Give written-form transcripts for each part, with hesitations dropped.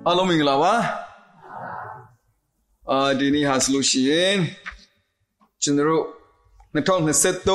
အားလုံးမင်္ဂလာပါဒီနေ့ဟာဆိုလို့ရှိရင်ကျွန်တော်တို့2023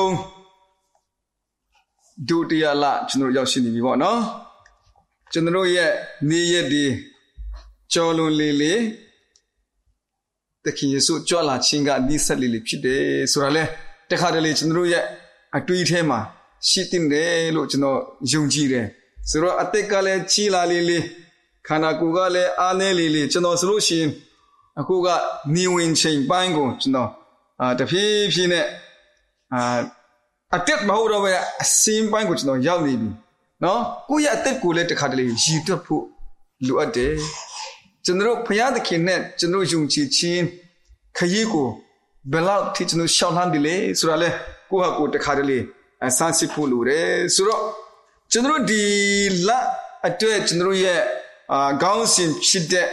ဒုတိယလကျွန်တော်ရောက်ရှိနေပြီပေါ့နော်ကျွန်တော်ရဲ့နေ့ရက်ဒီကြော်လွန်လေးလေးတခင်ယေရှုကြွလာခြင်းကဒီဆက်လေးလေးဖြစ်တယ်ဆိုတာလဲတခါတလေကျွန်တော်ရဲ့အတွေးထဲမှာရှိတင်တယ်လို့ကျွန်တော်ယုံကြည်တယ်ဆိုတော့အသက်ကလည်းကြီးလာလေးလေးခန္ဓာကိုယ်ကလည်းအားနည်းလေးလေးကျွန်တော်ဆိုလို့ရှိရင်အခုကနေဝင်ချိန်ပိုင်းကိုကျွန်တော်တဖြည်းဖြည်းနဲ့အတက်မဟုတ်တော့ပဲအစင်းပိုင်းကိုကျွန်တော်ရောက်နေပြီနော်ကိုယ့်ရဲ့အသက်ကိုလည်းတခါတလေရည်တွက်ဖို့လိုအပ်တယ်ကျွန်တော်ဘုရားသခင်နဲ့ကျွန်တော်ယုံကြည်ခြင်းခရီးကိုဘယ်လောက်ထိကျွန်တော်ရှောင်လန်းတယ်လဲဆိုတာလဲကိုယ့်ဟာကိုယ်တခါတလေစမ်းစစ်ဖို့လိုတယ်ဆိုတော့ကျွန်တော်ဒီလအတွက်ကျွန်တော်ရဲ့ခေါင်းစဉ်ဖြစ်တဲ့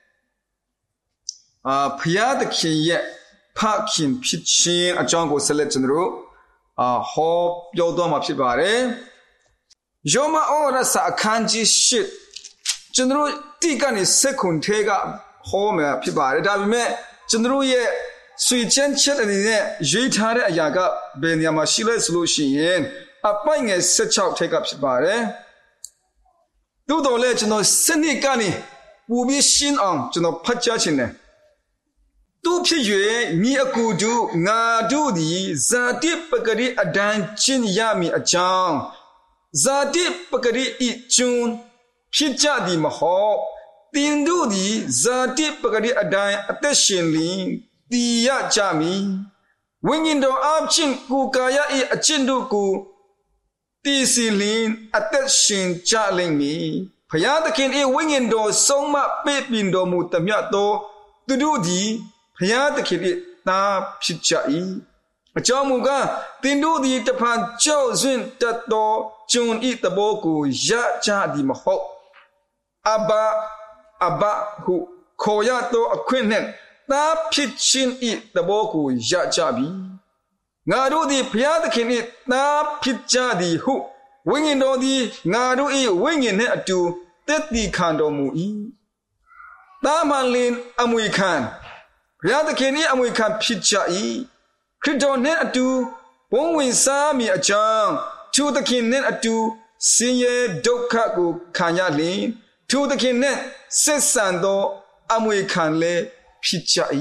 ဘုရားသခင်ရဲ့ဖခင်ဖြစ်ခြင်းအကြောင်းကိုဆက်လက်ကျွန်တော်ဟောပြောသွားမှာဖြစ်ပါတယ်ယောမဩဝါဒစာအခန်းကြီး8ကျွန်တော်တိကနေစက္ကွန်ထဲကဟောမှာဖြစ်ပါတယ်ဒါပေမဲ့ကျွန်တော်ရဲ့ဆွေချမ်းချက်အနေနဲ့ရေးထားတဲ့အရာကဘယ်နေရာမှာရှိလဲဆိုလို့ရှိရင်အပိုင်ငယ်16ထဲကဖြစ်ပါတယ်သို့တော်လည်းကျွန်တော်စနစ်ကနေပူပြီးရှင်းအောင်ကျွန်တော်ဖတ်ကြားခြင်းနဲ့သူဖြစ်၍မိအကူတို့ငါတို့သည်ဇာတိပဂရိအဒံကျင့်ရမည်အကြောင်းဇာတိပဂရိဤကျွန်းဖြစ်ကြသည်မဟုတ်တင်တို့သည်ဇာတိပဂရိအဒံအသက်ရှင်လင်တည်ရကြမည်ဝိညာဉ်တော်အချင်းကိုကာယဤအကျင့်တို့ကိုတည်စီလင်အသက်ရှင်ကြလိမ့်မည်ဘုရားသခင်၏ဝိညာဉ်တော်ဆုံးမပေးပြင်တော်မူသမျှသောသူတို့သည်ဘုရားသခင်၏သားဖြစ်ကြ၏အကြောင်းမူကားတင်တို့သည်တဖန်ကြောက်ရွံ့တတ်သောကျွန်ဤတဘောကိုရကြသည်မဟုတ်အဘဟုခေါ်ရသောအခွင့်နှင့်သားဖြစ်ခြင်းဤတဘောကိုရကြပြီငါတို့သည်ဘုရားသခင်၏သားဖြစ်ကြသည်ဟုဝိညာဉ်တော်သည်ငါတို့၏ဝိညာဉ်နှင့်အတူသက်တည်ခံတော်မူ၏သားမှလင်အမွေခံဘုရားသခင်၏အမွေခံဖြစ်ကြ၏ခရစ်တော်နှင့်အတူဘုန်းဝင်စားမည်အကြောင်းထိုသခင်နှင့်အတူဆင်းရဲဒုက္ခကိုခံရလျင်ထိုသခင်နှင့်ဆက်ဆံသောအမွေခံလည်းဖြစ်ကြ၏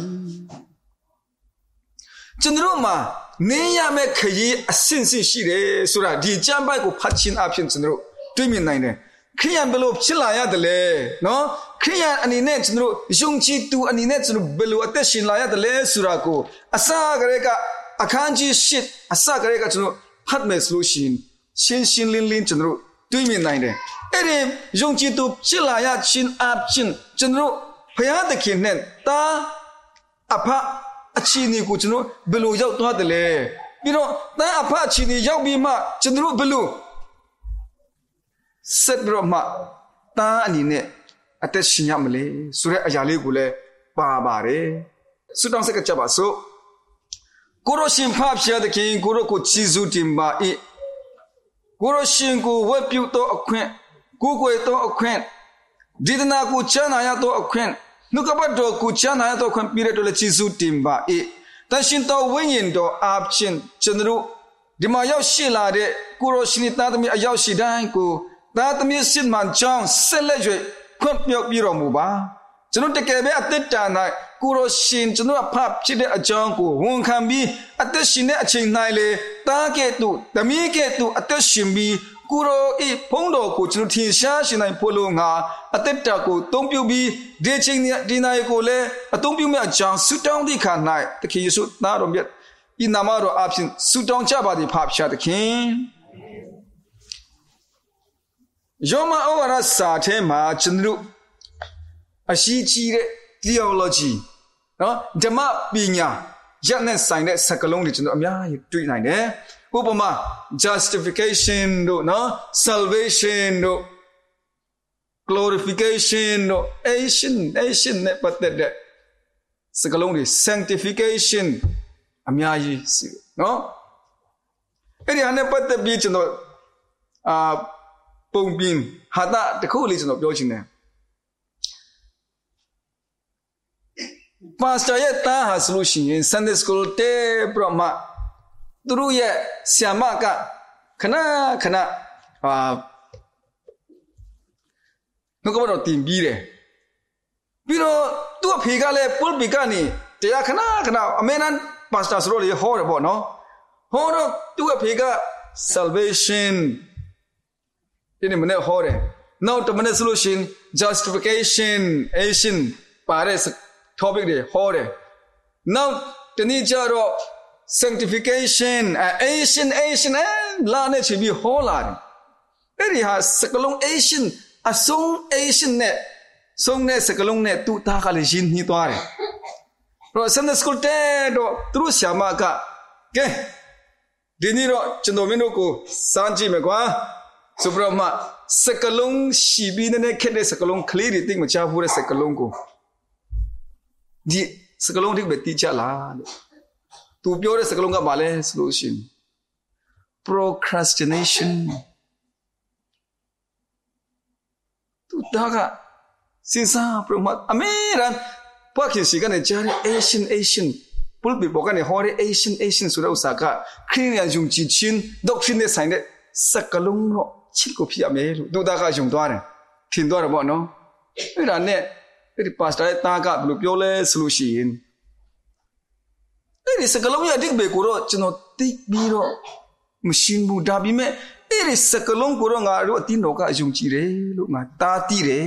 ကျွန်တော်မှာနေရမယ့်ခရီးအဆင့်ဆင့်ရှိတယ်ဆိုတာဒီကျမ်းပိုက်ကိုဖတ်ခြင်းအပြင်ကျွန်တော်တွေ့မြင်နိုင်တယ်ခရိယန်ဘယ်လိုဖြစ်လာရတယ်လဲနော်ခရိယန်အနေနဲ့ကျွန်တော်ယုံကြည်သူအနေနဲ့ကျွန်တော်ဘယ်လိုအသက်ရှင်လာရတယ်လဲဆိုတာကိုအစကတည်းကအခန်းကြီး8အစကတည်းကကျွန်တော်ဖတ်မယ်ဆိုလို့ရှိရင်ရှင်းလင်းကျွန်တော်တွေ့မြင်နိုင်တယ်အဲ့ဒီယုံကြည်သူဖြစ်လာရခြင်းအပြင်ကျွန်တော်ဘုရားသခင်နဲ့တာအဖအချီနေကိုကျွန်တော်ဘယ်လိုရောက်သွားတယ်လဲပြီးတော့တာအဖအချီနေရောက်ပြီးမှကျွန်တော်ဘယ်လိုဆက်ပြီးတော့မှတာအနေနဲ့အသက်ရှင်ရမလဲဆိုတဲ့အရာလေးကိုလည်းပါပါတယ်ဆုတောင်းဆက်ကကြပါစို့ကိုရရှင်ဖဖျားသခင်ကိုရကိုချီးကျူးတင်ပါ၏ကိုရရှင်ကိုဝတ်ပြုသောအခွင့်ကိုကိုယ်သောအခွင့်ဒီဒနာကိုချမ်းသာရသောအခွင့်နှုတ်ကပတ်တော်ကိုချမ်းသာရသောအခွင့်ပြည့်တော်လည်းချီးကျူးတင်ပါ၏တန်ရှင်တော်ဝိညာဉ်တော်အားဖြင့်ကျွန်တော်ဒီမှာရောက်ရှိလာတဲ့ကိုရရှင်သားသမီးအရောက်ရှိတိုင်းကိုသားသမီးစစ်မှန်ကြောင်းဆက်လက်၍ခွင့်ပြုပြီးတော်မူပါကျွန်တော်တကယ်ပဲအသက်တာ၌ကိုရရှင်ကျွန်တော်အဖဖြစ်တဲ့အကြောင်းကိုဝန်ခံပြီးအသက်ရှင်တဲ့အချိန်၌လေတားကဲ့သို့သမီးကဲ့သို့အသက်ရှင်ပြီးကိုရောဤဖုံးတော်ကိုကျွန်တော်ထင်ရှားရှင်နိုင်ဖို့လို့ငါအသက်တာကိုသုံးပြုပြီးဒီချိန်ဒီနိုင်ကိုလည်းအသုံးပြုမဲ့အကြောင်းဆုတောင်းသည့်ခါ၌သခင်ယေရှုသားတော်မြတ်ဤနာမတော်အဖင်ဆုတောင်းကြပါသည်ဖဖျားသခင်ယောမဩဝါဒစာထဲမှာကျွန်တော်အရှိကြီးတဲ့ theology နော်ဓမ္မပညာရက်နဲ့ဆိုင်တဲ့စကားလုံးတွေကျွန်တော်အများကြီးတွေ့နိုင်တယ်ဥပမာ justification တို့နော် salvation တို့ glorification တို့ asian နဲ့ပတ်သက်တဲ့စကားလုံးတွေ sanctification အများကြီးရှိတယ်နော်အဲ့ဒီဟာနဲ့ပတ်သက်ပြီးကျွန်တော်ပုံပြင်ဟာတာတခုလေးကျွန်တော်ပြောချင်တယ် pastor ye ta ha solution Sunday school te brahma turu ye siama ka khana no ko ro tin bi de bi ro tu a phe ka le pul bi ka ni taya khana amenan pastor so le ho de bo no ho ro tu a phe ka salvation ini mane ho de now to mane solution justification Asian pare topic de ho de now tani ja ro sanctification Asian la ne chi bi ho la de eri ha sakalong Asian asong Asian ne song ne sakalong ne tu ta ka le jin ni twa de ro Sunday school te do tru syama ka ke dini ro chando min do ko san ji me kwa subrama sakalong shibi ne khet de sakalong khle ri ting ma cha hu de sakalong ko di sakalong dik be ti cha la tu pyo de sakalong ka ma le solution procrastination tu da ka sin sa proma ameran pa khin si ka ne cha de Asian pul bi bo ka ne ho de Asian su da usa ka Christian jung ji chin doctrine ne sai de sakalong ro chit ko phi ame lu tu da ka jung twa de thin twa de bo no ai da ne ai pastor ta ka blu pyo le solution ai sakalong ya dik be ko ro chno tik bi ro machine bu da bi me ai sakalong ko ro nga ro tin do ka jung ji de lu nga ta ti de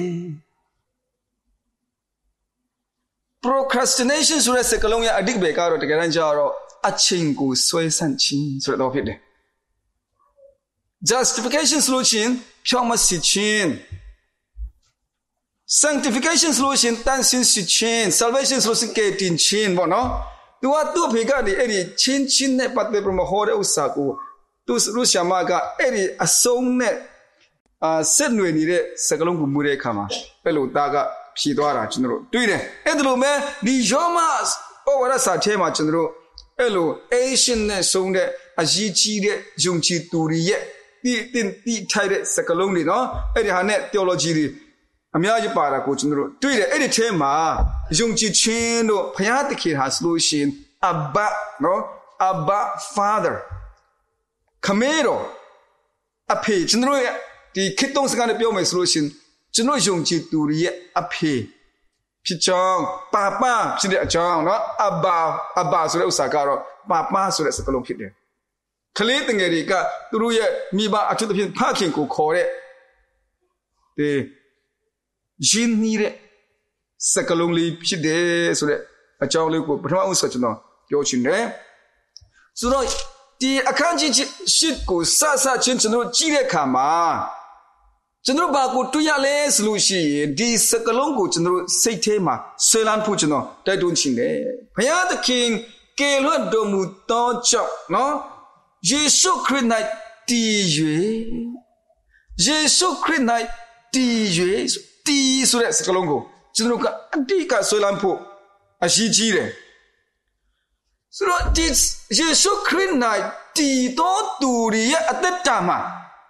procrastination ဆိုတဲ့စကားလုံးရဲ့အဓိပ္ပာယ်ကတော့တကယ်တမ်းကျတော့အချိန်ကိုဆွဲဆန့်ခြင်းဆိုတော့ဖြစ်တယ် justification ဆိုလို့ရှိရင်ဖြောင့်မတ်စေခြင်း sanctification ဆိုလို့ရှိရင်တန်ဆင်းစေခြင်း salvation ဆိုလို့ရှိရင်ကယ်တင်ခြင်းပေါ့နော်သူကသူ့ဖေကနေအဲ့ဒီချင်းနဲ့ပတ်သက်ပြီးမှဟောတဲ့ဥစ္စာကိုသူရုရှားမကအဲ့ဒီအဆုံးနဲ့ဆက်နွယ်နေတဲ့စကားလုံးကိုမူတဲ့အခါမှာအဲ့လိုသားကဖြေသွားတာကျွန်တော်တို့တွေ့တယ်အဲ့ဒါလိုမဲ့ဒီယောမဩဝါဒစာထဲမှာကျွန်တော်တို့အဲ့လို Asian နဲ့ဆုံးတဲ့အရေးကြီးတဲ့ယုံကြည်သူတွေရဲ့တိထိုက်တဲ့စကားလုံးတွေနော်အဲ့ဒီဟာနဲ့ theology တွေအများကြီးပါတာကိုကျွန်တော်တို့တွေ့တယ်အဲ့ဒီထဲမှာယုံကြည်ခြင်းတို့ဘုရားသခင်ဟာဆိုလို့ရှိရင် Abba နော် Abba Father ခမေတော်အဖေကျွန်တော်ရဲ့ဒီခေတ်တုံးစကားနဲ့ပြောမယ်ဆိုလို့ရှိရင်ကျွန်တော်ယုံကြည်သူတွေရဲ့အဖေဖြစ်ကြောင်းပါပါဖြစ်တဲ့အကြောင်းနော်အဘာဆိုတဲ့ဥစ္စာကတော့ပါပါဆိုတဲ့စကားလုံးဖြစ်တယ်ကလေးတငယ်တွေကသူတို့ရဲ့မိဘအထူးသဖြင့်ဖခင်ကိုခေါ်တဲ့ဒီယင်းနေတဲ့စကားလုံးလေးဖြစ်တယ်ဆိုတဲ့အကြောင်းလေးကိုပထမဦးဆိုကျွန်တော်ပြောချင်တယ်ဆိုတော့ဒီအခန်းကြီးရှစ်ကိုစချင်းကျွန်တော်ကြည့်တဲ့အခါမှာကျွန်တော်ဘာကိုတွေ့ရလဲဆိုလို့ရှိရင်ဒီစကလုံးကိုကျွန်တော်စိတ်ထဲမှာဆွဲလန်းဖို့ကျွန်တော်တိုက်တွန်းချင်တယ်ဘုရားသခင်ကယ်လွတ်တော်မူသောကြောင့်နော်ယေရှုခရစ်၌တည်၍ယေရှုခရစ်၌တည်၍တည်ဆိုတဲ့စကလုံးကိုကျွန်တော်ကအတိတ်ကဆွဲလန်းဖို့အရေးကြီးတယ်ဆိုတော့ဒီယေရှုခရစ်၌တည်တော်သူရဲ့အသက်တာမှာ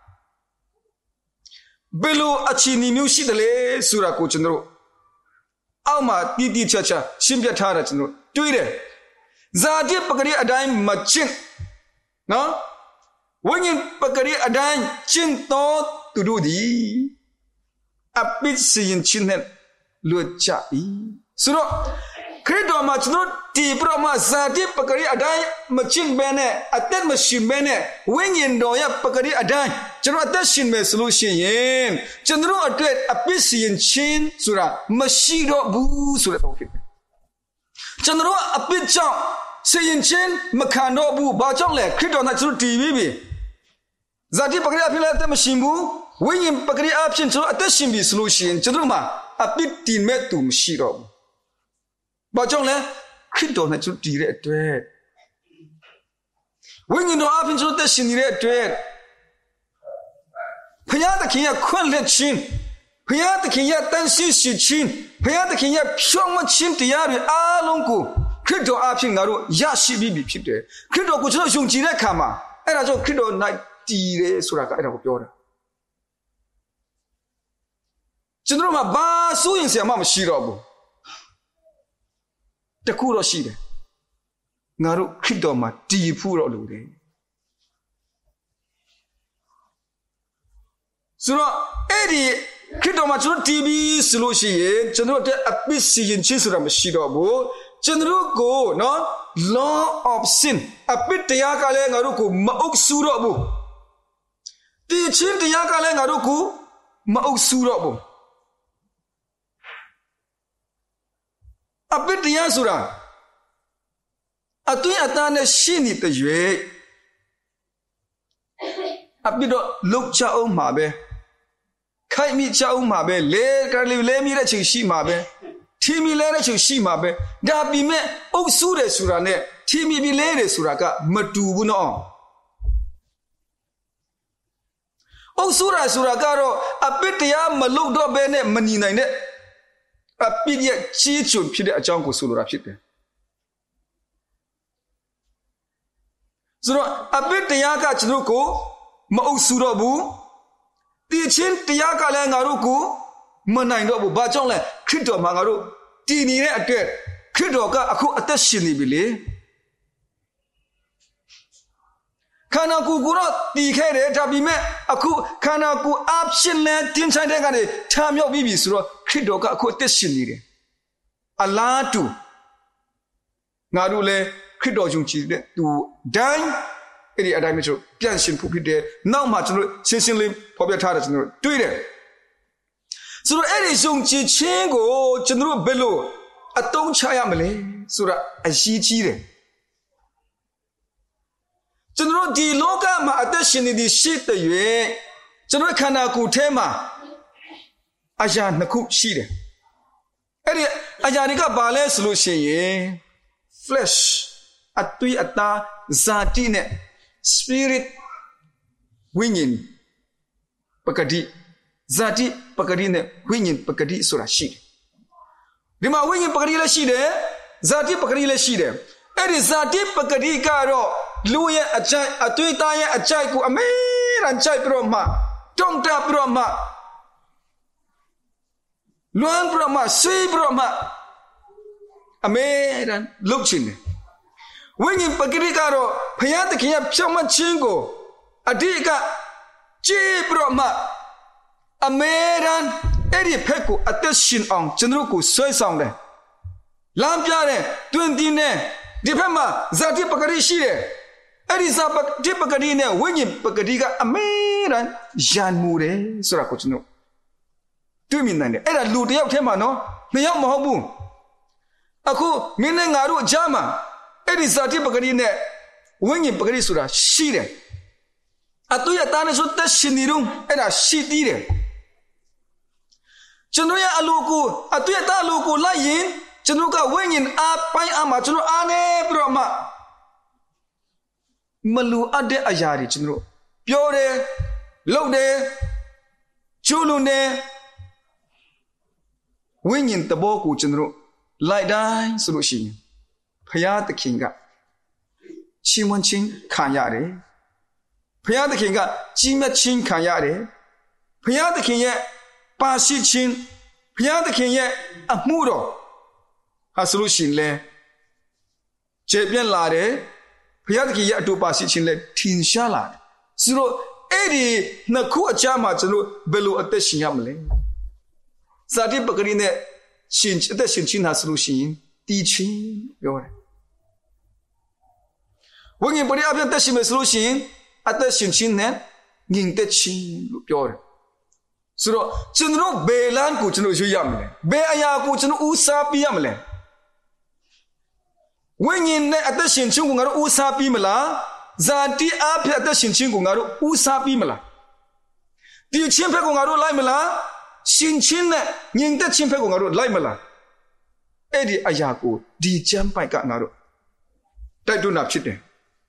ဘယ်လိုအခြေအနေမျိုးရှိတယ်လဲဆိုတာကိုကျွန်တော်အောက်မှာတိကျကျရှင်းပြထားတာကျွန်တော်တွေ့တယ်ဇာတိပဂရိအတိုင်းမကျင့်နော်ဝိညာဉ်ပဂရိအတိုင်းကျင့်တော်သူတို့သည်အပိစိယင်ချင်းနဲ့လွတ်ကြ၏ဆိုတော့ခရစ်တော်မှာကျွန်တော်ဒီပရမဇာတိပဂရိအတိုင်းမကျင့်ဘဲနဲ့အသက်မရှိဘဲနဲ့ဝိညာဉ်တော်ရဲ့ပဂရိအတိုင်းကျွန်တော်အသက်ရှင်မယ်ဆိုလို့ရှိရင်ကျွန်တော်အတွက်အပိစိယင်ချင်းဆိုတာမရှိတော့ဘူးဆိုတဲ့တော့ဖြစ်တယ်ကျွန်တော်အပိကြောင့်စိယင်ချင်းမခံတော့ဘူးဘာကြောင့်လဲခရစ်တော်နဲ့ကျွန်တော်တည်ပြီးပြီဇာတိပဂရိအဖြစ်လည်းအသက်မရှိဘူးဝိညာဉ်ပဂရိအဖြစ်ကျွန်တော်အသက်ရှင်ပြီဆိုလို့ရှိရင်ကျွန်တော်မှာအပိတည်မဲ့သူမရှိတော့ဘူးဘာကြောင့်လဲခရစ်တော်နဲ့ကျွန်တော်တည်တဲ့အတွက်ဝိညာဉ်တော်အဖြစ်ကျွန်တော်သက်ရှင်နေတဲ့အတွက်ဘုရားသခင်ရဲ့ခွင့်လက်ခြင်းဘုရားသခင်ရဲ့တန်ရှင်းရှိခြင်းဘုရားသခင်ရဲ့ဖြောင့်မခြင်းတရားတွေအားလုံးကိုခရစ်တော်အဖြစ်ငါတို့ရရှိပြီးဖြစ်တယ်ခရစ်တော်ကိုကျွန်တော်ယုံကြည်တဲ့အခါမှာအဲ့ဒါကြောင့်ခရစ်တော်၌တည်တယ်ဆိုတာကအဲ့ဒါကိုပြောတာကျွန်တော်မှာဘာစိုးရင်စရာမှမရှိတော့ဘူးတခုတော့ရှိတယ်ငါတို့ခရစ်တော်မှာတည်ဖို့တော့လိုတယ်ဆိုတော့အဲ့ဒီခရစ်တော်မှာကျွန်တော်တည်ပြီးဆိုလို့ရှိရင်ကျွန်တော်တဲ့အပစ်စီရင်ချင်းဆိုတာမရှိတော့ဘူးကျွန်တော်ကိုနော် law of sin အပစ်တရားကလည်းငါတို့ကိုမအုပ်စုတော့ဘူးတည်ချင်းတရားကလည်းငါတို့ကိုမအုပ်စုတော့ဘူးအပစ်တရားဆိုတာအသွင်အသားနဲ့ရှင်းနေတဲ့ရွေအပစ်တော့လုတ်ချအောင်မှာပဲခိုက်မိချအောင်မှာပဲလဲကလေးလဲမိတဲ့ချိန်ရှိမှာပဲထီမီလဲတဲ့ချိန်ရှိမှာပဲဒါပြီးမဲ့အုပ်စုတယ်ဆိုတာနဲ့ထီမီပြီးလဲတယ်ဆိုတာကမတူဘူးနော်အုပ်စုရဆိုတာကတော့အပစ်တရားမလုတ်တော့ဘဲနဲ့မညီနိုင်တဲ့အပစ်ရဲ့ကြီးကျုံဖြစ်တဲ့အကြောင်းကိုဆိုလိုတာဖြစ်တယ်ဆိုတော့အပစ်တရားကကျွန်တော်ကိုမအုပ်စုတော့ဘူးတည်ချင်းတရားကလည်းငါတို့ကိုမနိုင်တော့ဘူးဘာကြောင့်လဲခရစ်တော်မှာငါတို့တည်နေတဲ့အတွက်ခရစ်တော်ကအခုအသက်ရှင်နေပြီလေခန္ဓာကိုယ်ကတော့တည်ခဲ့တယ်ဒါပေမဲ့အခုခန္ဓာကိုယ်အဖြစ်နဲ့တင်းချိုင်းတဲ့ကနေထမြောက်ပြီးပြီဆိုတော့ခရစ်တော်ကအခုအသက်ရှင်နေတယ်အလားတူငါတို့လည်းခရစ်တော်ယုံကြည်တဲ့သူတိုင်းအဲ့ဒီအတိုင်းမျိုးပြန်ရှင်ဖို့ဖြစ်တယ်နောက်မှကျွန်တော်ရှင်းရှင်းလေးဖော်ပြထားတယ်ကျွန်တော်တွေ့တယ်ဆိုတော့အဲ့ဒီယုံကြည်ခြင်းကိုကျွန်တော်ဘယ်လိုအသုံးချရမလဲဆိုတာအရေးကြီးတယ်ကျွန်တော်ဒီလောကမှာအသက်ရှင်နေတဲ့ရှိတဲ့ရွေးကျွန်တော်ခန္ဓာကိုယ်ထဲမှာအရာနှစ်ခုရှိတယ်အဲ့ဒီအရာတွေကဘာလဲဆိုလို့ရှိရင် flesh အသွေးအသားဇာတိနဲ့ spirit ဝိညာဉ်ပကတိဇာတိပကတိနဲ့ဝိညာဉ်ပကတိဆိုတာရှိတယ်ဒီမှာဝိညာဉ်ပကတိလည်းရှိတယ်ဇာတိပကတိလည်းရှိတယ်အဲ့ဒီဇာတိပကတိကတော့လူရဲ့အကြိုက်အသွေးသားရဲ့အကြိုက်ကိုအမေရန်ကြိုက်ပြီးတော့မှတုံတာပြီးတော့မှလွမ်းပြီးတော့မှဆွေးပြီးတော့မှအမေရန်လှုပ်ချင်တယ်ဝိညာဉ်ပကတိကတော့ဘုရားသခင်ရဲ့ဖြောင့်မတ်ခြင်းကိုအဓိကကြည်ပြီးတော့မှအမေရန်အဲ့ဒီဖက်ကိုအသက်ရှင်အောင်ကျွန်တော်ကိုဆွဲဆောင်တယ်လမ်းပြတယ်တွင်တင်းတယ်ဒီဖက်မှာဇာတိပကတိရှိတယ်အဲ့ဒီဇာတိပကတိနဲ့ဝိညာဉ်ပကတိကအမေရန်ရန်မူတယ်ဆိုတာကိုကျွန်တော်တွေ့မြင်နိုင်တယ်အဲ့ဒါလူတစ်ယောက်ထဲမှာနော်နှစ်ယောက်မဟုတ်ဘူးအခုမင်းနဲ့ငါတို့အကြားမှာအဲ့ဒီဇာတိပကတိနဲ့ဝိညာဉ်ပကတိဆိုတာရှိတယ်အတူရတာနဲ့ဆိုသက်ရှင်နေတော့အဲ့ဒါရှိသေးတယ်ကျွန်တော်ရဲ့အလိုကိုအတူရတာအလိုကိုလိုက်ရင်ကျွန်တော်ကဝိညာဉ်အားပိုင်းအားမှာကျွန်တော်အားနေပြီးတော့မှမလူအပ်တဲ့အရာတွေကျွန်တော်ပြောတယ်လုပ်တယ်ကျိုးလုံးတယ်ဝိညာဉ်တဘောကိုကျွန်တော်လိုက်တိုင်းဆိုလို့ရှိရင်ဘုရားသခင်ကချီးမွမ်းခြင်းခံရတယ်ဘုရားသခင်ကကြီးမြတ်ခြင်းခံရတယ်ဘုရားသခင်ရဲ့ပါရှိခြင်းဘုရားသခင်ရဲ့အမှုတော်ဟာဆိုလို့ရှိရင်လဲခြေပြန့်လာတယ်ဘုရားသခင်ရဲ့အတူပါရှိခြင်းလဲထင်ရှားလာတယ်ဆိုတော့အဲ့ဒီနှစ်ခုအကြားမှာကျွန်တော်ဘယ်လိုအသက်ရှင်ရမလဲဇာတိပကတိနဲ့ရှင်အသက်ရှင်ခြင်းဟာဆိုလို့ရှိရင်တည်ခြင်းပြောတယ်ဝိညာဉ်ပရိအပြတ်သက်ရှင်မယ်ဆိုလို့ရှိရင်အသက်ရှင်ခြင်းနဲ့ငြိမ်သက်ခြင်းလို့ပြောတယ်ဆိုတော့ကျွန်တော်ဘယ်လမ်းကိုကျွန်တော်ရွေးရမလဲဘယ်အရာကိုကျွန်တော်ဦးစားပေးရမလဲဝိညာဉ်နဲ့အသက်ရှင်ခြင်းကိုငါတို့ဦးစားပေးမလားဇာတိအပြတ်အသက်ရှင်ခြင်းကိုငါတို့ဦးစားပေးမလားဒီချင်းဖက်ကိုငါတို့လိုက်မလားရှင်ချင်းနဲ့ငြိမ်သက်ခြင်းဖက်ကိုငါတို့လိုက်မလားအဲ့ဒီအရာကိုဒီကျမ်းပိုက်ကငါတို့တိုက်တွန်းတာဖြစ်တယ်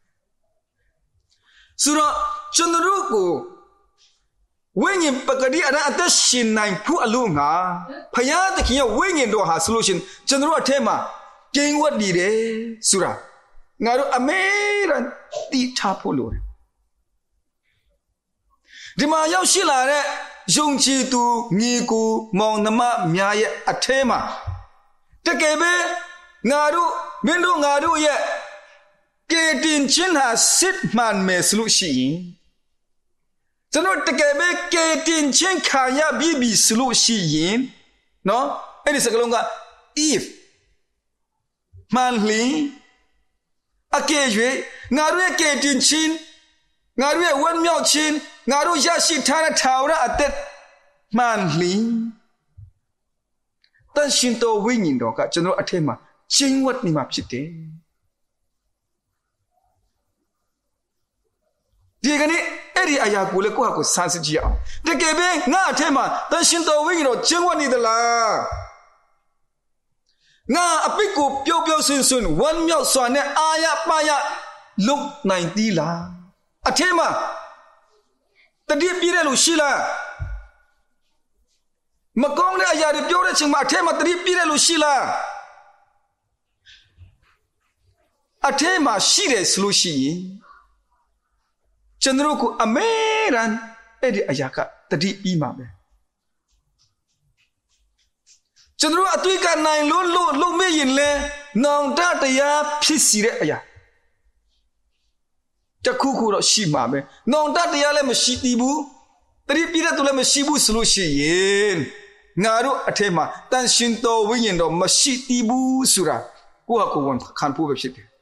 ဆိုတော့ကျွန်တော်ကိုဝိညာဉ်ပကတိအသက်ရှင်နိုင်ဖို့အလို့ငါဘုရားသခင်ရဲ့ဝိညာဉ်တော်ဟာဆိုလို့ရှင်ကျွန်တော်အထက်မှာကျင်းဝတ်နေတယ်ဆိုတာငါတို့အမေရန်တိထားဖို့လိုတယ်ဒီမှာရောက်ရှိလာတဲ့ယုံကြည်သူညီကိုမောင်နှမများရဲ့အထဲမှာတကယ်ပဲ Ngaru Mindu ngaru ye Ketin chin ha sit man me solution Janot tekebe ketin chin kaya bibi solution No Ini sekalonga if Manli Akejwe Ngaru ye ketin chin Ngaru ye wan miao chin Ngaru yashi tana taura atet Manli Tan shinto wingin doka Janot atema Chingwat ni mapchite Digani eri ayakule ko hako sansiji am Tekebe nga atema Tan shinto wingin do chingwat ni dala Nga apiku pyo sun sun Wan miao swane aya paya Look 90 la Atema Tadi pire lu shila Makong de ayari pyo de chingma Atema tadi pire lu shila Atema shire solution Chandruku ameran edi ayaka tadi ima be Chandru atuika nai lu me yin le nong ta taya phit si de aya Takku ro shi ma be nong ta taya le ma shi ti bu tadi pi de tu le ma shi bu solution yin ngaru athema tan shin to win do ma shi ti bu sura ko ha ko won khan phu be phit de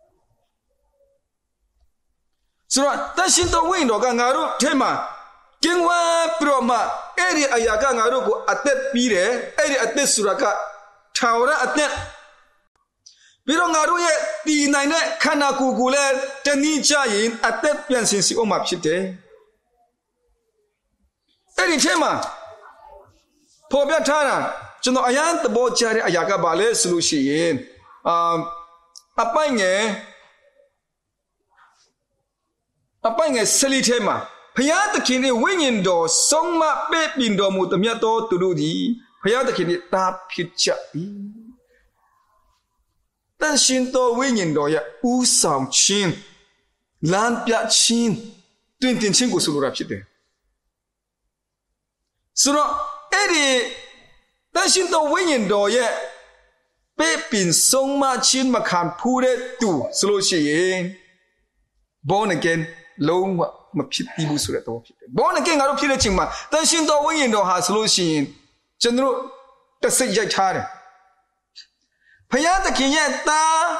So tan shin to win do ka ngaru thema kingwa proma eri ayaka ngaru ko atet pi de eri atet sura ka thawra atet biro ngaru ye ti nai ne khana ku le tani cha yin atet pian sin si o ma phit de eri thema pho pya tha na chno ayan tabo cha de ayaka ba le solution yin apai nge seli thema phaya takhin ni wingin do songma pe pin do mu tamya to tulu di phaya takhin ni ta phit cha bi tan shin to wingin do ya u saung chin lan pya chin twin tin chin ko sulu ra phit de so edi tan shin to wingin do ya pe pin songma chin ma khan phu de tu solo shi yin born again Long ma phit ti bu so de to phit de born again nga ro phit de ching ma tan shin to win yin do ha so lo shin yin chun ro ta sait yai tha de phaya takhin ye ta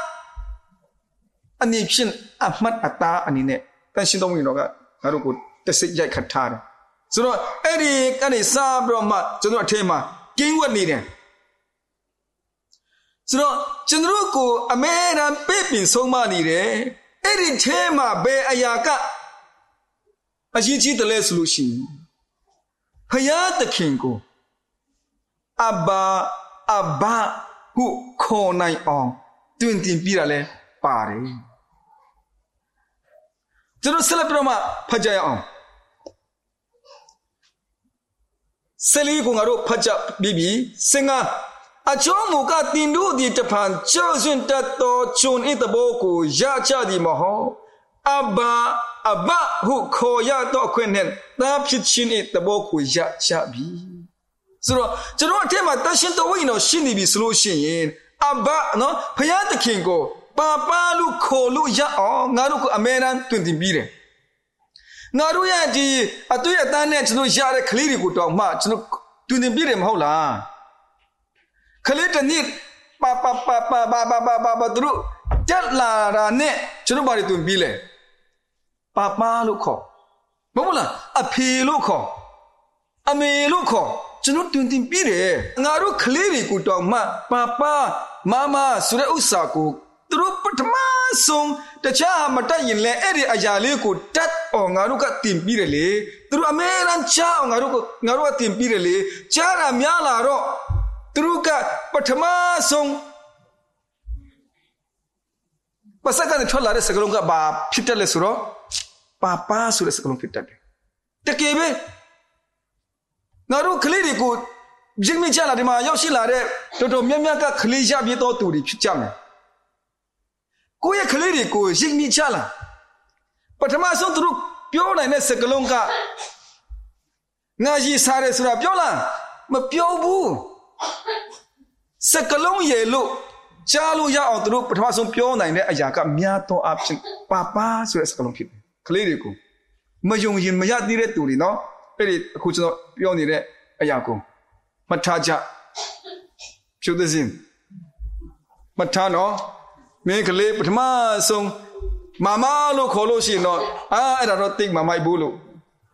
ani phin ahmat ata ani ne tan shin to win yin do ka nga ro ko ta sait yai khat tha de so ro edi kani sa bro ma chun ro athe ma king wat ni de so ro chun ro ko ameran pe pin song ma ni de Eri thema be ayaka Ajichi tale solution Phaya takhin ko Abba hu kho nai ong twin tin pi da le pa de Chano sala pro ma phaja ya ong Seli ko ngaro phaja bibi singa Achong mu ka tin du di tapan chao sin tat to chun it bo ko ya cha di ma ho abba hu kho ya to khwen nen ta phit chin it bo ko ya cha bi so ro chano the ma ta shin to win no shin ni bi so lo shin yin abba no phaya takhin ko pa lu kho lu ya aw nga ru ko ameran twin tin bi de nga ru ya di atu ya ta ne chano ya de khli ri ko taw ma chano twin tin bi de ma ho la Khalid ni pa dru chat la ra ne chunu ba ri tu bi le papa lo kho mo la a phe lo kho a me lo kho chunu tin tin bi de nga ru Khalid ri ku taw ma papa mama su de ussa ko tru patma song ta cha ma ta yin le e ri aya le ko tat o nga ru ka tin bi de le tru a me ran cha o nga ru ka tin bi de le cha ra mya la ro Truka patama song Pasaka ni thola re sakalong ka ba phital le suro papa su re sakalong phital de takebe ngaru khli ri ko jingmi cha la di ma yaw shi la de to mya mya ka khli ya bi to tu ri phit cha me ko ye khli ri ko jingmi cha la patama song tu pyo nai ne sakalong ka nga yi sa re sura pyo la ma pyo bu Sakalong ye lo ကြားလို့ရအောင်သူတို့ပထမဆုံးပြောနိုင်တဲ့အရာကများသောအားဖြင့်ပါပါဆိုတဲ့စကားလုံးဖြစ်တယ်ကလေးတွေကိုမယုံရင်မရသေးတဲ့သူတွေနော်အဲ့ဒီအခုကျွန်တော်ပြောနေတဲ့အရာကိုမှတ်ထားကြဖြုတ်သစင်းမှတ်ထားနော်မင်းကလေးပထမဆုံးမမလို့ခေါ်လို့ရှိရင်တော့အဲ့ဒါတော့တိတ်မမိုက်ဘူးလို့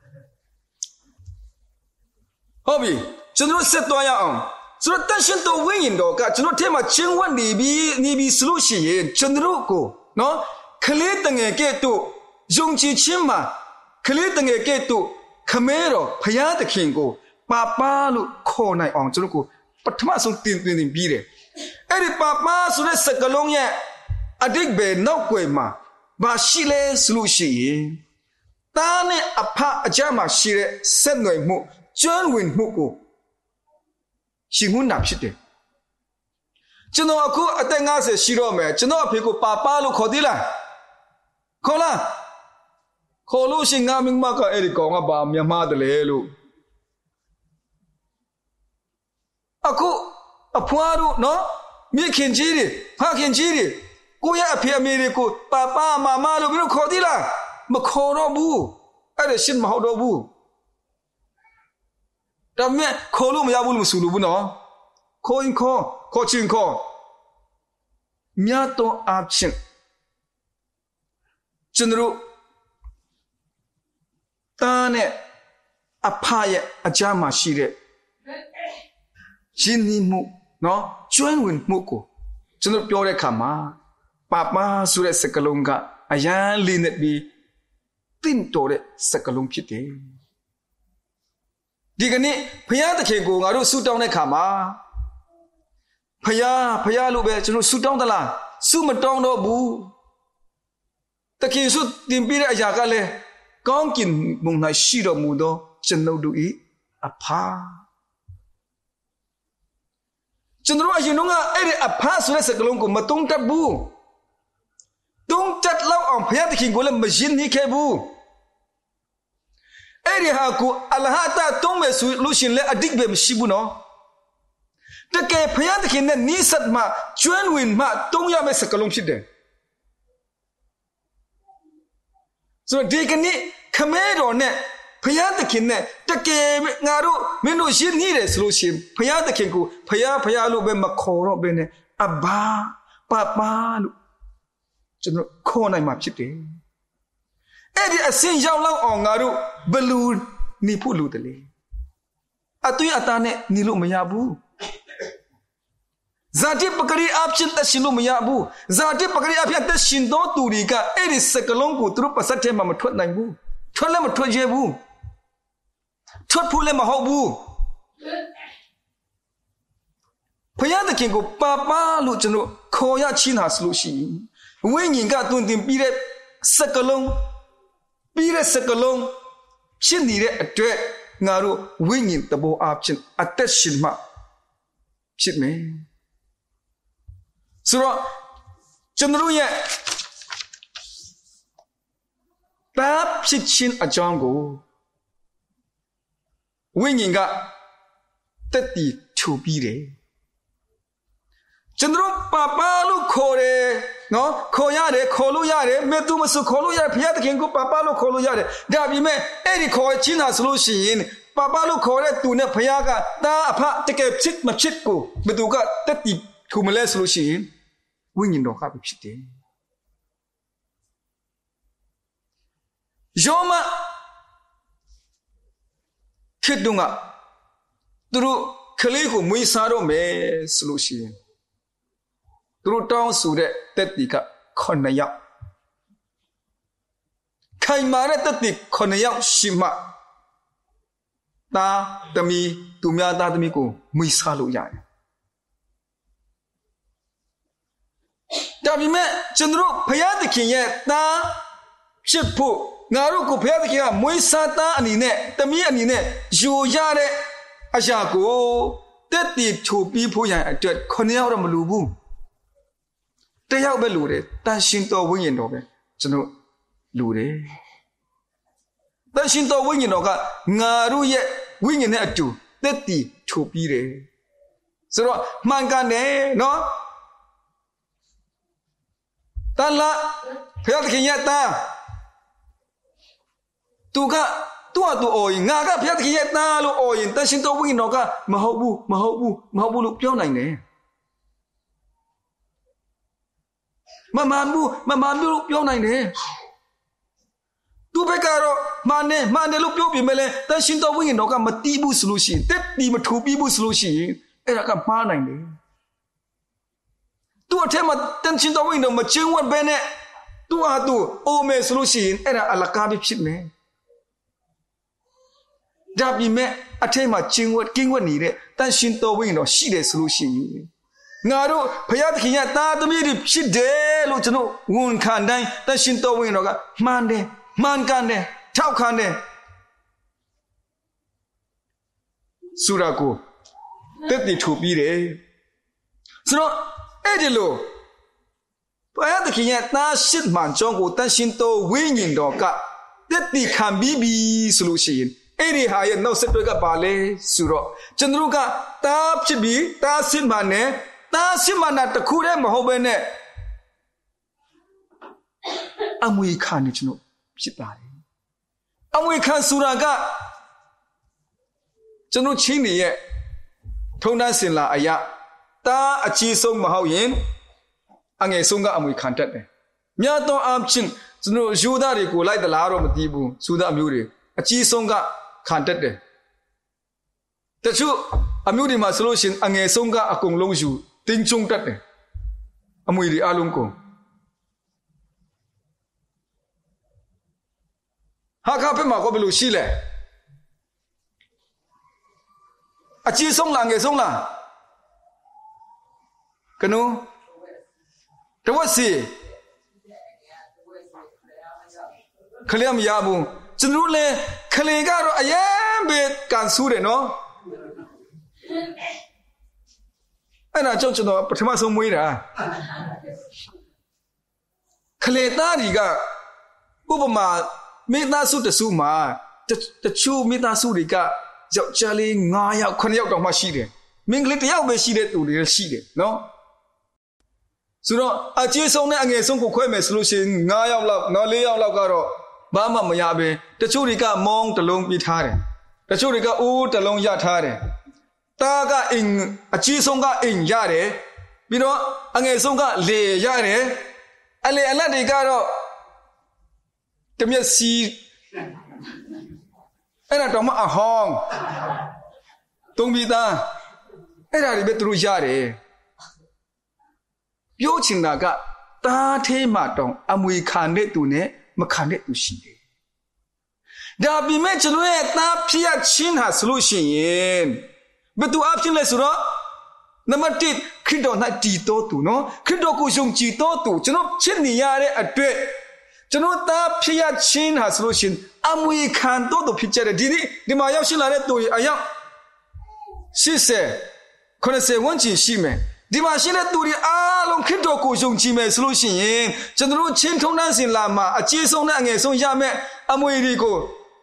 ဟုတ်ပြီကျွန်တော်ဆက်သွားရအောင်ဆိုတော့တန်ရှင်တော်ဝိညာဉ်တော်ကကျွန်တော်ထဲမှာချင်းဝတ်နေပြီးဆိုလို့ရှိရင်ကျွန်တော်ကိုနော်ကလေးတငယ်ကဲ့သို့ယုံကြည်ခြင်းမှာကလေးတငယ်ကဲ့သို့ခမဲတော်ဖရာသခင်ကိုပါပါလို့ခေါ်နိုင်အောင်ကျွန်တော်ကိုပထမဆုံးတင်ပြီးတယ်အဲ့ဒီပါပါဆိုတဲ့စကားလုံးရဲ့အဓိပ္ပာယ်နောက်ွယ်မှာဘာရှိလဲဆိုလို့ရှိရင်တားနဲ့အဖအကြမ်းမှာရှိတဲ့ဆက်နွယ်မှုကျွမ်းဝင်မှုကိုရှင်ဟုနာဖြစ်တယ်ကျွန်တော်အခုအသက်50ရှိတော့မယ်ကျွန်တော်အဖေကိုပါပါလို့ခေါ်သေးလားခေါ်လားခေါ်လို့ရှိရင်ငါမင်းမကအဲ့ဒီကောင်ကပါမြန်မာတလေလို့အခုအဖွားတို့နော်မိခင်ကြီးတွေဖခင်ကြီးတွေကိုရဲ့အဖေအမေတွေကိုပါပါမမလို့ပြောခေါ်သေးလားမခေါ်တော့ဘူးအဲ့ဒါရှင်းမဟုတ်တော့ဘူးဒါပေမဲ့ခေါ်လို့မရဘူးလို့မဆိုလို့ဘူးနော်ခေါ်ရင်ခေါ်ချင်ခေါ်မြတ်တော်အချင်းကျွန်တော်တားနဲ့အဖရဲ့အကြမ်းမှာရှိတဲ့ရင်းနှီးမှုနော်ကျွမ်းဝင်မှုကိုကျွန်တော်ပြောတဲ့အခါမှာပါပါဆိုတဲ့စကားလုံးကအရန်လေးနဲ့ပြီးတင့်တော်တဲ့စကားလုံးဖြစ်တယ်ဒီကနေ့ဘုရားသခင်ကိုငါတို့ဆုတောင်းတဲ့အခါမှာဘုရားလို့ပဲကျွန်တော်ဆုတောင်းသလားဆုမတောင်းတော့ဘူးတခင်ဆုတင်ပြတဲ့အရာကလည်းကောင်းကင်ဘုံ၌ရှိတော်မူသောကျွန်ုပ်တို့၏အဖကျွန်တော်အရင်ကအဲ့ဒီအဖဆိုတဲ့စကားလုံးကိုမတုံးတတ်ဘူးတုံးတတ်လောက်အောင်ဘုရားသခင်ကိုလည်းမယဉ်နေခဲ့ဘူးအဲ့ဒီဟာကိုအလဟတာတုံးမယ်ဆိုလို့ရှင်လည်းအဓိပ္ပာယ်မရှိဘူးနော်တကယ်ဘုရားသခင်နဲ့နိစ္စမှာကျွမ်းဝင်မှတုံးရမယ့်စကားလုံးဖြစ်တယ်ဆိုတော့ဒီကနေ့ခမဲတော်နဲ့ဘုရားသခင်နဲ့တကယ်ငါတို့မင်းတို့ရှင်းနေတယ်ဆိုလို့ရှိရင်ဘုရားသခင်ကိုဘုရားလို့ပဲမခေါ်တော့ဘဲနဲ့အဘာပါပါလို့ကျွန်တော်ခေါ်နိုင်မှာဖြစ်တယ်အဲ့ဒီအစင်ရောက်လောက်အောင်ငါတို့ဘလူနေဖို့လိုတယ်လေအသွေးအသားနဲ့နေလို့မရဘူးဇာတိပကတိအဖြစ်သက်ရှင်လို့မရဘူးဇာတိပကတိအဖြစ်သက်ရှင်တော့သူတွေကအဲ့ဒီစကလုံးကိုသူတို့ပါစက်ထဲမှာမထွက်နိုင်ဘူးထွက်လည်းမထွက်ရဘူးထွက်ဖို့လည်းမဟုတ်ဘူးဘုရားသခင်ကိုပါပါလို့ကျွန်တော်ခေါ်ရချင်းဟာဆိုလို့ရှိရင်ဝိညာဉ်ကတွင်တင်ပြီးတဲ့စကလုံးဖြစ်နေတဲ့အတွက်ငါတို့ဝိညာဉ်တဘောအဖြစ်အသက်ရှင်မှဖြစ်မယ်ဆိုတော့ကျွန်တော်ရဲ့တားဖြစ်ခြင်းအကြောင်းကိုဝိညာဉ်ကတက်တည်ထူပြီးတယ်ကျွန်တော်ပါပါလို့ခေါ်တယ်နော်ခေါ်ရတယ်ခေါ်လို့ရတယ်မေတ္တူမဆုခေါ်လို့ရဘုရားသခင်ကိုပါပါလို့ခေါ်လို့ရတယ်ဒါပေမဲ့အဲ့ဒီခေါ်ခြင်းဟာဆိုလို့ရှိရင်ပါပါလို့ခေါ်တဲ့သူနဲ့ဘုရားကတားအဖတကယ်ဖြစ်မဖြစ်ကိုဘယ်သူကတက်တည်ထူမလဲဆိုလို့ရှိရင်ဝိညာဉ်တော်ကပဲဖြစ်တယ်ယောမခေတ္တုကသူတို့ကလေးကိုမွေးစားတော့မယ်ဆိုလို့ရှိရင်သူတို့တောင်းဆိုတဲ့တက်တီက9ယောက်ခိုင်မာတဲ့တက်တီ9ယောက်ရှိမှသားသမီးသူများသားသမီးကိုမွေးစားလို့ရတယ်ဒါပေမဲ့ကျွန်တော်ဘုရားသခင်ရဲ့သားဖြစ်ဖို့ငါတို့ကိုဘုရားသခင်ကမွေးစားသားအနေနဲ့သမီးအနေနဲ့ယူရတဲ့အရာကိုတက်တည်ထူပြီးဖို့ရန်အတွက်9ယောက်တော့မလိုဘူးတယောက်ပဲလိုတယ်တန်ရှင်တော်ဝိညာဉ်တော်ပဲကျွန်တော်လိုတယ်တန်ရှင်တော်ဝိညာဉ်တော်ကငါတို့ရဲ့ဝိညာဉ်နဲ့အတူတက်တည်ထူပြီးတယ်ဆိုတော့မှန်ကန်တယ်နော်但啦不要听见当杜个多哦因我个不要听见当咯哦因但是都为那个没好不路标难呢慢慢路标难呢သူဘက်ကတော့မှန်တယ်လို့ပြောပြမယ်လေတန်ရှင်တော်ဝိညာဉ်တော်ကမတီးဘူးဆိုလို့ရှိရင်တက်တီမထူပြီးဘူးဆိုလို့ရှိရင်အဲ့ဒါကမှားနိုင်တယ်သူ့အထက်မှာတန်ရှင်တော်ဝိညာဉ်တော်မကျင်းဝတ်ဘဲနဲ့သူ့ဟာသူအိုမယ်ဆိုလို့ရှိရင်အဲ့ဒါအလကားပဲဖြစ်မယ်ဒါပြီးမဲ့အထက်မှာကျင်းဝတ်ကင်းဝတ်နေတဲ့တန်ရှင်တော်ဝိညာဉ်တော်ရှိတယ်ဆိုလို့ရှိရင်ငါတို့ဘုရားသခင်ရဲ့သားသမီးတွေဖြစ်တယ်လို့ကျွန်တော်ဝန်ခံတိုင်းတန်ရှင်တော်ဝိညာဉ်တော်ကမှန်တယ်man kan de thao kan de sura ko tet ti thu pi de so lo ai de lo phaya ta khin ya ta shit man chong ko tan shin to wi nyin do ka tet ti khan bi so lo shi yin ai de ha ye naw set twe ka ba le su ro chan ru ka ta phit bi ta shit man ne ta shit man na takhu de ma ho be ne amwi khan ni chnoဖြစ်ပါတယ်အမွေခံဆိုတာကကျွန်တော်ချင်းနေရဲ့ထုံတန်းစင်လာအရာတာအကြီးဆုံးမဟုတ်ရင်အငယ်ဆုံးကအမွေခံတတ်တယ်မြတ်သောအချင်းကျွန်တော်ယူသားတွေကိုလိုက်သလားတော့မသိဘူးယူသားအမျိုးတွေအကြီးဆုံးကခံတတ်တယ်တချို့အမျိုးတွေမှာဆိုလို့ရှိရင်အငယ်ဆုံးကအကုန်လုံးယူတင်းချုံတတ်တယ်အမွေတွေအလုံးကုန်ဟာကဖက်မှာကိုဘယ်လိုရှိလဲအကြီးဆုံးလားငယ်ဆုံးလားကနုတဝက်စီခလေးမရဘူးကျွန်တော်လည်းခလေးကတော့အရင်ပဲကန်ဆူးတယ်နော်အဲ့ဒါကြောင့်ကျွန်တော်ပထမဆုံးမွေးတာခလေးသားကြီးကဥပမာမိသားစုတစုမှာတချို့မိသားစုတွေကယောက်ျားလေး9ယောက်9ယောက်တောင်မှရှိတယ်မိန်းကလေး1ယောက်ပဲရှိတဲ့သူတွေလည်းရှိတယ်နော်ဆိုတော့အကြီးဆုံးနဲ့အငယ်ဆုံးကိုခွဲမယ်ဆိုလို့ရှိရင်9ယောက်လောက်4ယောက်လောက်ကတော့ဘာမှမရဘဲတချို့တွေကမောင်းတစ်လုံးပြထားတယ်တချို့တွေကအိုးတစ်လုံးရထားတယ်တားကအင်အကြီးဆုံးကအင်ရတယ်ပြီးတော့အငယ်ဆုံးကလေရတယ်အလေအလတ်တွေကတော့တမျက်စီအဲ့ဒါတော့မအဟောင်းတုံးပြီးသားအဲ့ဒါတွေပဲသူတို့ရတယ်ပြောချင်တာကတားသေးမှတောင်အမွေခံတဲ့သူနဲ့မခံတဲ့သူရှိတယ်ဒါပေမဲ့ကျွန်တော်ရဲ့တားဖြစ်ရချင်းဟာဆိုလို့ရှိရင်ဘယ်သူအဖြစ်လဲဆိုတော့နံပါတ်1ခရစ်တော်၌တည်တော်သူနော်ခရစ်တော်ကိုယုံကြည်တော်သူကျွန်တော်ဖြစ်နေရတဲ့အတွက်ကျွန်တော်သားဖြစ်ရချင်းဟာဆိုလို့ရှိရင်အမွေခံတော်သူဖြစ်ကြတယ်ဒီမှာရောက်ရှိလာတဲ့သူအယောက်80-90ဝန်းကျင်ရှိမယ်ဒီမှာရှိတဲ့သူတွေအားလုံးခရစ်တော်ကိုယုံကြည်မယ်ဆိုလို့ရှိရင်ကျွန်တော်ချင်းထုံနှန်းစင်လာမှာအကြီးဆုံးနဲ့အငယ်ဆုံးရမယ်အမွေတွေကို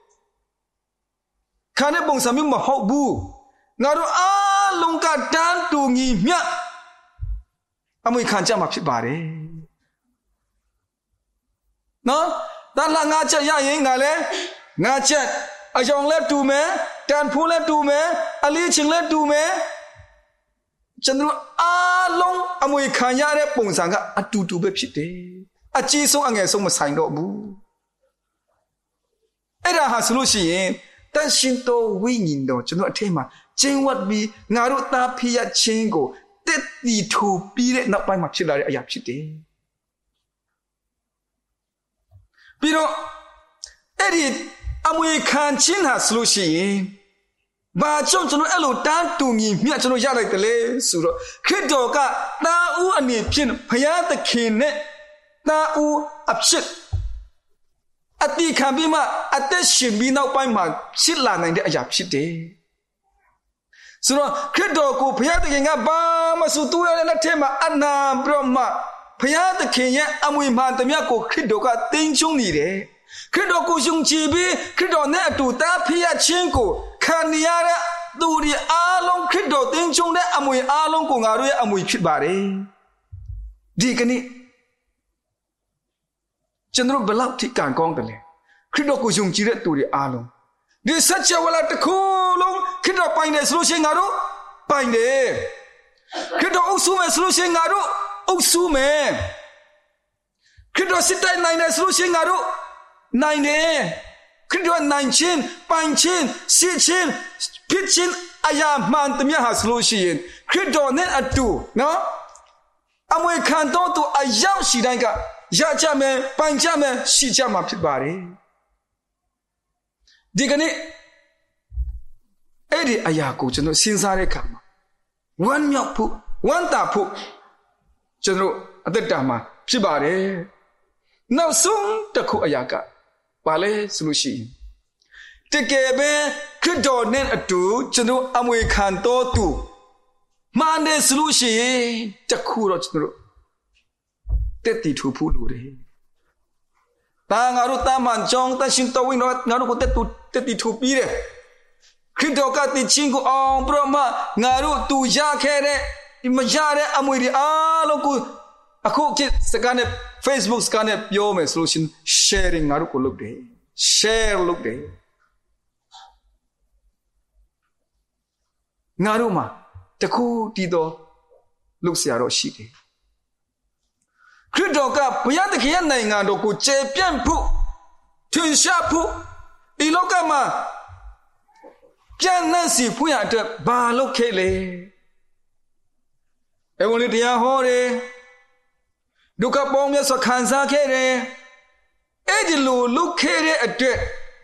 ခံတဲ့ပုံစံမျိုးမဟုတ်ဘူးငါတို့အားလုံးကတန်းတူညီမျှအမွေခံကြမှာဖြစ်ပါတယ်နော်တန်လာငါချက်ရရင်ငါလဲငါချက်အယောင်လဲတူမယ်တန်ဖိုးလဲတူမယ်အလေးချင်းလဲတူမယ်ကျွန်တော်အားလုံးအမွေခံရတဲ့ပုံစံကအတူတူပဲဖြစ်တယ်အကြီးဆုံးအငယ်ဆုံးမဆိုင်တော့ဘူးအဲ့ဒါဟာဆိုလို့ရှိရင်တန်ရှင်တော်ဝိညာဉ်တော်ကျွန်တော်အထက်မှာကျင်းဝတ်ပြီးငါတို့သားဖြစ်ရခြင်းကိုတက်တီထူပြီးတဲ့နောက်ပိုင်းမှာဖြစ်လာတဲ့အရာဖြစ်တယ်ပြီးတော့အဲ့ဒီအမွေခံခြင်းဟာဆိုလို့ရှိရင်ဘာကြောင့်ကျွန်တော်အဲ့လိုတန်းတူညီမြတ်ကျွန်တော်ရလိုက်တယ်လေဆိုတော့ခရစ်တော်ကတာဦးအနေဖြင့်ဘုရားသခင်နဲ့တာဦးအဖြစ်အတိခံပြီးမှအသက်ရှင်ပြီးနောက်ပိုင်းမှာဖြစ်လာနိုင်တဲ့အရာဖြစ်တယ်ဆိုတော့ခရစ်တော်ကိုဘုရားသခင်ကဘာမှစူတူရတဲ့လက်ထဲမှာအနာဘရမဘုရားသခင်ရဲ့အမွေမှန်သမျှကိုခရစ်တော်ကတင်းချုံနေတယ်ခရစ်တော်ကိုယုံကြည်ပြီးခရစ်တော်နဲ့အတူသားဖြစ်ရခြင်းကိုခံရတဲ့သူတွေအားလုံးခရစ်တော်တင်းချုံတဲ့အမွေအားလုံးကိုငါတို့ရဲ့အမွေဖြစ်ပါတယ်ဒီကနေ့ကျွန်တော်ဘယ်လောက်ထိကံကောင်းတယ်လဲခရစ်တော်ကိုယုံကြည်တဲ့သူတွေအားလုံးဒီစัจ java လာတစ်ခုလုံးခရစ်တော်ပိုင်တယ်ဆိုလို့ရှိရင်ငါတို့ပိုင်တယ်ခရစ်တော်အုပ်စုမယ်ဆိုလို့ရှိရင်ငါတို့အုပ်စုမယ်ခရစ်တော်စစ်တိုက်နိုင်တယ်ဆိုလို့ရှိရင်ငါတို့နိုင်တယ်ခရစ်တော်နိုင်ခြင်းပိုင်ခြင်းစစ်ခြင်းဖြစ်ခြင်းအရာမှန်သမျှဟာဆိုလို့ရှိရင်ခရစ်တော်နဲ့အတူနော်အမွေခံတော်သူအရောက်ရှိတိုင်းကရကြမယ်ပိုင်ကြမယ်ရှိကြမှာဖြစ်ပါတယ်ဒီကနေ့အဲ့ဒီအရာကိုကျွန်တော်စဉ်းစားတဲ့အခါမှာဝမ်းမြောက်ဖို့ဝမ်းသာဖို့ကျွန်တော်အသက်တာမှာဖြစ်ပါတယ်နောက်ဆုံးတစ်ခုအရာကဘာလဲဆိုလို့ရှိရင်တကယ်ပဲခရစ်တော်နဲ့အတူကျွန်တော်အမွေခံတော်သူမှန်တယ်ဆိုလို့ရှိရင်တခုတော့ကျွန်တော်တက်တီထူဖို့လိုတယ်တာငါတို့တာမန်ကြောင့်တရှင်တော်ဝင်တော့ငါတို့ကိုတက်တီထူပြီးတယ်ခရစ်တော်ကတည်ခြင်းကိုအောင်ပြမငါတို့သူရခဲ့တဲ့ဒီမရတဲ့အမွေတွေအားလုံးကိုအခုစကားနဲ့ Facebook စကားနဲ့ပြောမယ်ဆိုလို့ရှိရင် sharing ငါတို့ကိုလုပ်တယ် share လုပ်တယ်ငါတို့မှာတခုတည်တော့လုပ်เสียတော့ရှိတယ်ခရစ်တော်ကဘုရားသခင်ရဲ့နိုင်ငံတော်ကိုကျေပြန့်ဖို့ထင်ရှားဖို့ဒီလောကမှာပြန့်နှံ့စီဖို့ရအတွက်ဘာလုပ်ခဲ့လဲအဝလိတရားဟောတယ်ဒုက္ခပေါင်းမြတ်စွာခံစားခဲ့တယ်အဲ့ဒီလိုလုပ်ခဲ့တဲ့အတွက်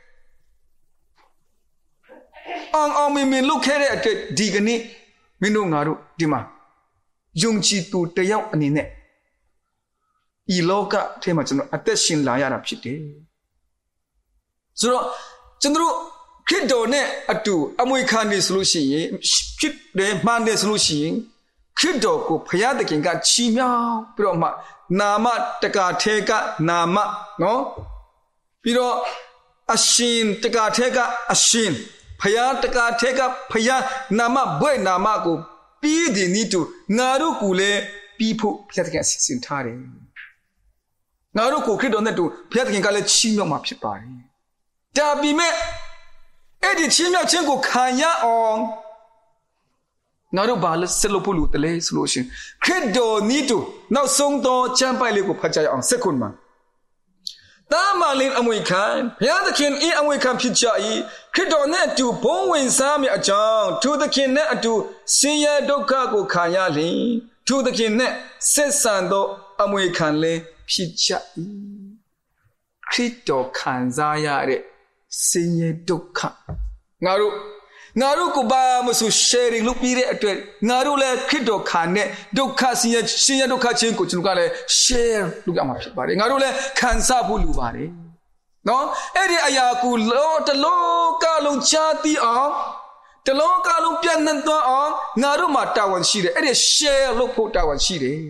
အောင်မင်းလုပ်ခဲ့တဲ့အတွက်ဒီကနေ့မင်းတို့ငါတို့ဒီမှာယုံကြည်သူတယောက်အနေနဲ့ဤလောကထဲမှာကျွန်တော်အသက်ရှင်လာရတာဖြစ်တယ်ဆိုတော့ကျွန်တော်ခရစ်တော်နဲ့အတူအမွေခံနေဆိုလို့ရှိရင်ဖြစ်တယ်မှန်တယ်ဆိုလို့ရှိရင်ခရစ်တော်ကိုဘုရားသခင်ကချီးမြှောက်ပြီးတော့မှနာမတကာထဲကနာမနော်ပြီးတော့အရှင်တကာထဲကအရှင်ဘုရားတကာထဲကဘုရားနာမဘွဲ့နာမကိုပြီးဒီနည်းတူငါတို့ကိုလည်းပြီးဖို့ဘုရားသခင်အစီအစဉ်ထားတယ်ငါတို့ကိုခရစ်တော်နဲ့တူဘုရားသခင်ကလည်းချီးမြှောက်မှာဖြစ်ပါတယ်ဒါပေမဲ့အဲ့ဒီချီးမြှောက်ခြင်းကိုခံရအောင်ငါတို့ဘာလဲဆက်လို့ဖို့လို့တလဲဆိုလို့ရှင်ခရစ်တော်နည်းတူနောက်ဆုံးသောချမ်းပိုက်လေးကိုဖတ်ကြရအောင်စက္ကွန်မှာတာမလင်အမွေခံဘုရားသခင်ဤအမွေခံဖြစ်ကြ၏ခရစ်တော်နဲ့အတူဘုံဝင်စားမည်အကြောင်းသူသခင်နဲ့အတူဆင်းရဲဒုက္ခကိုခံရလျင်သူသခင်နဲ့ဆက်ဆံသောအမွေခံလည်းဖြစ်ကြ၏ခရစ်တော်ခံစားရတဲ့ဆင်းရဲဒုက္ခငါတို့ကိုဘာမဆို sharing လုပ်ပြီးတဲ့အတွက်ငါတို့လည်းခရစ်တော်ခံတဲ့ဒုက္ခဆင်းရဲဒုက္ခချင်းကိုကျွန်တော်ကလည်း share လုပ်ရမှာဖြစ်ပါတယ်ငါတို့လည်းခံစားဖို့လိုပါတယ်နော်အဲ့ဒီအရာကိုတလောကလုံးချားသိအောင်တလောကလုံးပြန့်နှံ့သွားအောင်ငါတို့မှာတာဝန်ရှိတယ်အဲ့ဒီ share လုပ်ဖို့တာဝန်ရှိတယ်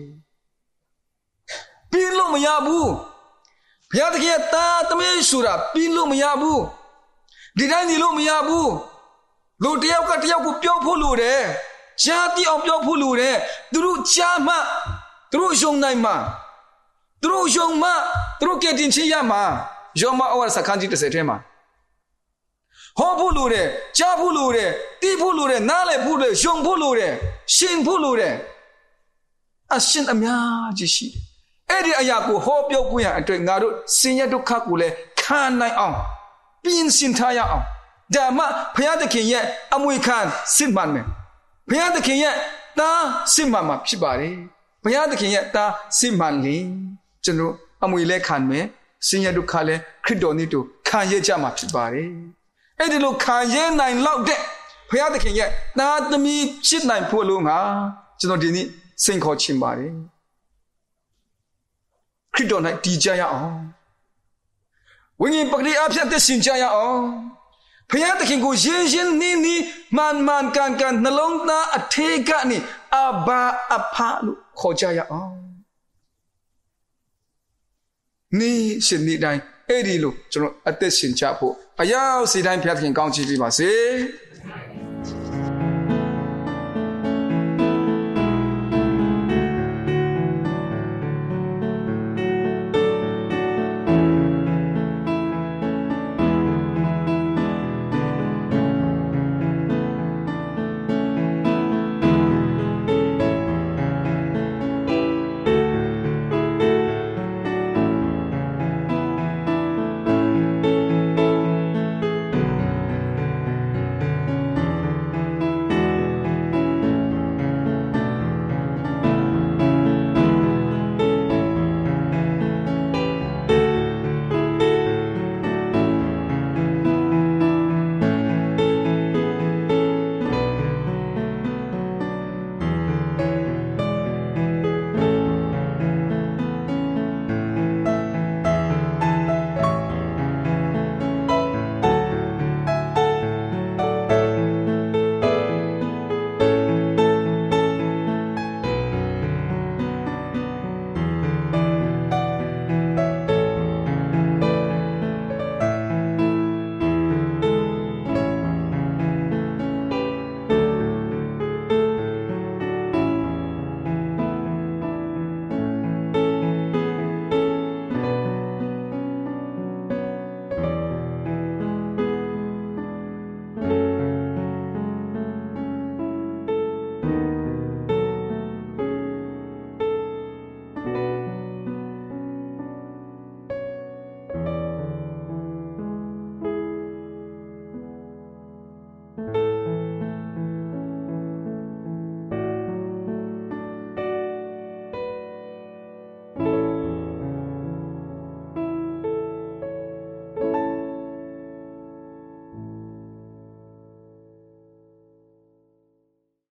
ပြီးလို့မရဘူးဘုရားသခင်ရဲ့သားသမီးဆိုတာပြီးလို့မရဘူးဒီတိုင်းနေလို့မရဘူးလူတယောက်ကတယောက်ကိုပြောဖို့လိုတယ်ကြားသိအောင်ပြောဖို့လိုတယ်သူတို့ကြားမှသူတို့ယုံနိုင်မှာသူတို့ယုံမှသူတို့ကတင်ချရမှာယောမဩဝါဒစာခန်းကြီး30ထဲမှာဟောဖို့လိုတယ်ကြားဖို့လိုတယ်သိဖို့လိုတယ်နားလည်ဖို့လိုတယ်ယုံဖို့လိုတယ်ရှင်ဖို့လိုတယ်အရှင်အများကြီးရှိတယ်အဲ့ဒီအရာကိုဟောပြောခွင့်ရအတွက်ငါတို့ဆင်းရဲဒုက္ခကိုလည်းခံနိုင်အောင်ပြင်ဆင်ထားရအောင်ဒါမှဘုရားသခင်ရဲ့အမွေခံစစ်မှန်မယ်ဘုရားသခင်ရဲ့သားစစ်မှန်မှာဖြစ်ပါတယ်ဘုရားသခင်ရဲ့သားစစ်မှန်လေကျွန်တော်အမွေလဲခံမယ်ဆင်းရဲဒုက္ခလည်းခရစ်တော်နည်းတူခံရကြမှာဖြစ်ပါတယ်အဲ့ဒီလိုခံရနိုင်လောက်တဲ့ဘုရားသခင်ရဲ့သားသမီးဖြစ်နိုင်ဖို့လို့ငါကျွန်တော်ဒီနေ့စိန်ခေါ်ချင်ပါတယ်ခရစ်တော်၌တည်ကြရအောင်ဝိညာဉ်ပဂတိအဖြစ်သက်ရှင်ကြရအောင်ဘုရားသခင်ကိုရင်ရင်နီးနီးမှန်မှန်ကန်ကန်နှလုံးသားအထေးကနေအဘာအဖလို့ခေါ်ကြရအောင်နေ့ရှင်နေ့တိုင်းအဲ့ဒီလိုကျွန်တော်အသက်ရှင်ကြဖို့အရောက်စီတိုင်းဘုရားသခင်ကောင်းချီးပေးပါစေ